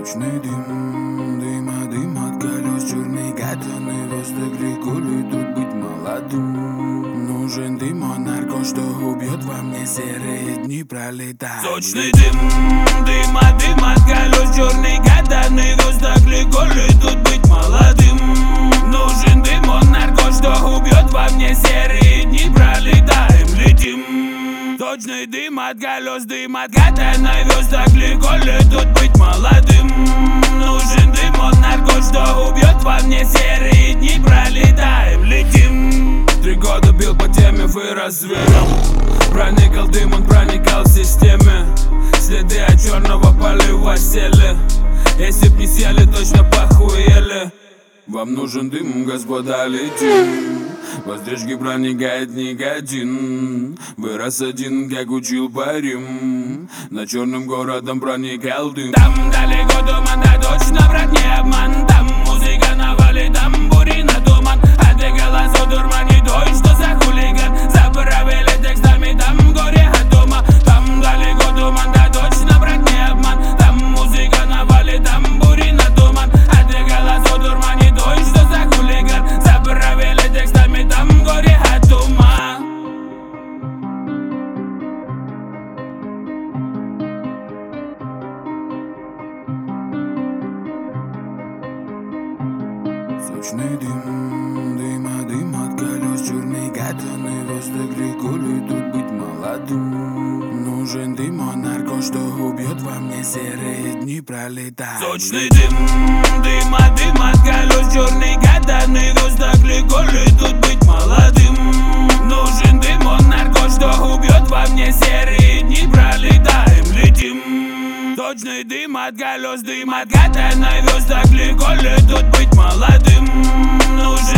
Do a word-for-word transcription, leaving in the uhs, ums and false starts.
Сочный дым, дыма, дым от колес, черный катаный воздух, легко ли тут быть молодым? Нужен дым, он нарко, что убьет во мне серые дни пролетать. Сочный дым, дыма, дым от колес, черный катаный воздух, легко ли тут быть молодым? Нужен дым, он нарко, что убьет во мне серые дни пролетаем, летим. Сочный дым от колес, дым от катаной воздух, легко ли тут быть молодым? Нужен дым, он нарко, что убьет во мне серые дни пролетаем, летим. Три года бил по теме, вырос зверем. Проникал дым, он проникал в системе. Следы от черного полива сели. Если б не сели, точно похуели. Вам нужен дым, господа, летим. Воздержки проникает никотин. Вырос один, как учил парим. Над черным городом проникал дым. Там далеко туман, да точно, брат, не обман. Там музыка навалит, тамбурина туман. А ты голосу дурмани, той, что за хулиган. Заправили текстами, там горе от дома. Там далеко туман, да точно, брат, не обман. Там музыка навалит, тамбурина туман. А ты голосу дурмани, той, что за хулиган. Заправили текстами, там горе от дома. Сочный дым, дыма, дым от колес, черный катаный воздух, легко ли тут быть молодым? Нужен дым, он нарко, что убьет во мне серые дни пролетать. Сочный дым, дыма, дым от колес, черный катаный воздух, легко ли тут быть молодым? Нужен дым, он нарко, что убьет во мне серые дни пролетаем, летим. Сочный дым от колес, дым от катаной воздух, легко ли тут быть молодым? Нужен